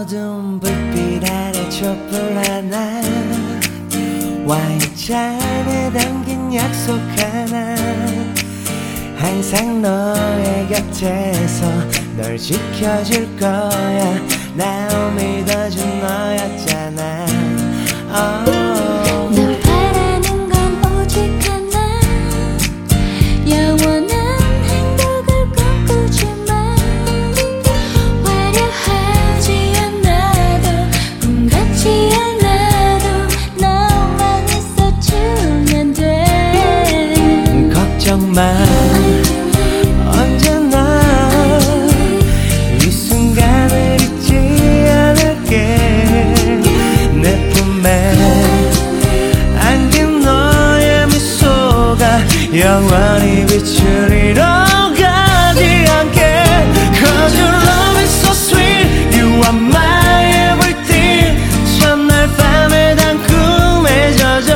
어두운 불빛 아래 촛불 하나 와인잔에 담긴 약속 하나 항상 너의 곁에서 널 지켜줄 거야 날 믿어준 너였잖아 널 바라는 건 오직 하나 영원한 행복을 꿈꾸지만 화려하지 않아도 꿈 같지 않아도 너만 있어주면 돼 걱정 마 언제나 이 순간을 잊지 않을게 내 품에 안긴 너의 미소가 영원히 비추리러 가지 않게 Cause your love is so sweet You are my everything 첫날 밤에 단 꿈에 젖어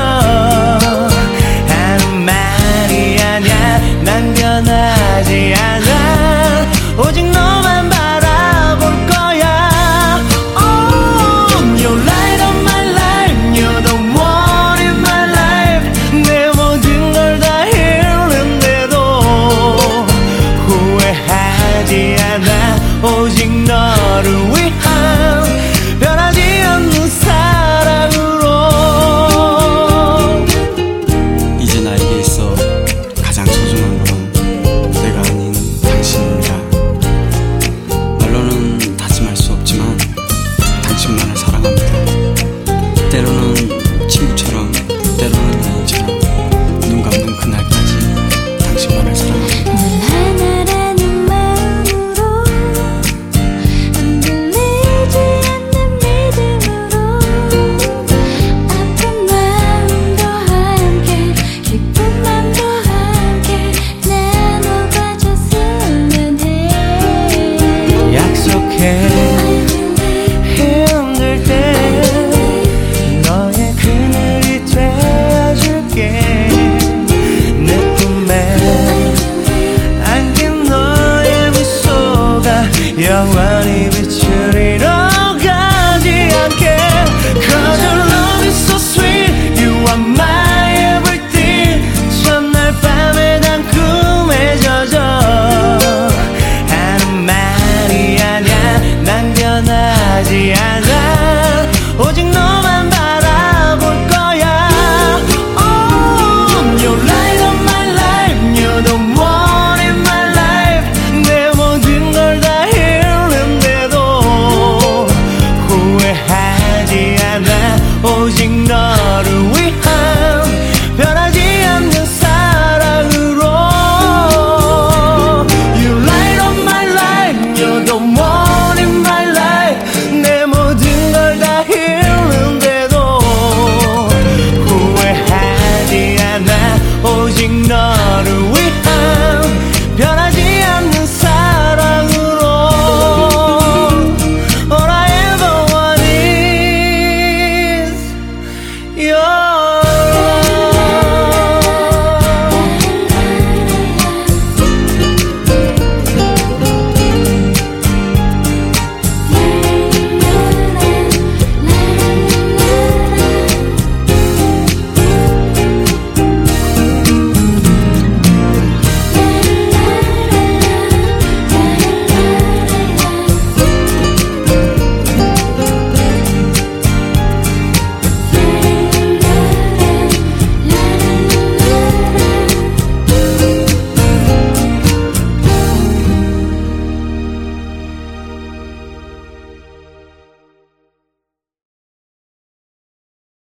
하는 말이 아냐 난 변하지 않아 오직 너만 바라볼 거야 Oh, you're light of my life You're the one in my life 내 모든 걸 다 잃는데도 후회하지 않아 오직 너를 위한 변하지 않는 사랑으로 이제 나에게 있어 가장 소중한 건 내가 아닌 당신이라 말로는 다짐할 수 없지만 당신만을 사랑합니다 때로는 친구처럼 때로는 연인처럼 눈 감는 그날까지 당신만을 사랑합니다 늘 하나라는 마음으로 흔들리지 않는 믿음으로 아픈 마음도 함께 기쁜 맘도 함께 나눠가졌으면 해 약속해 힘들 때 너의 그늘이 되어줄게